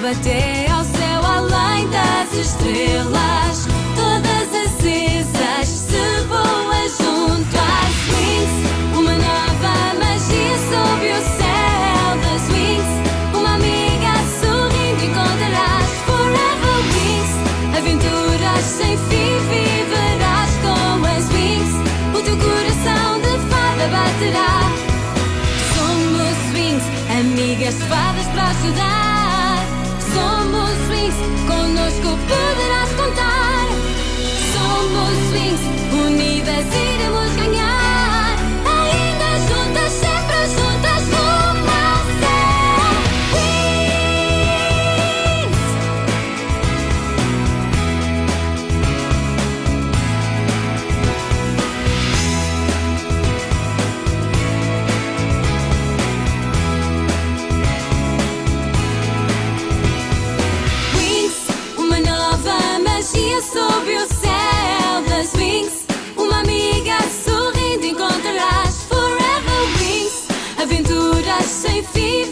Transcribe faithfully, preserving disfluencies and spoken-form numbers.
leva até ao céu, além das estrelas, todas acesas, se voa junto às wings. Uma nova magia sob o céu das wings. Uma amiga sorrindo encontrarás. Forever wings, aventuras sem fim viverás com as wings. O teu coração de fada baterá. Somos wings, amigas fadas para ajudar. Somos wings, connosco poderás contar. Somos wings, unidas iremos ganhar. Ainda juntas, sempre juntas, rumo ao céu. Wings. Wings, uma nova magia sob o céu das wings. Uma amiga sorrindo encontrarás. Forever wings, aventuras sem fim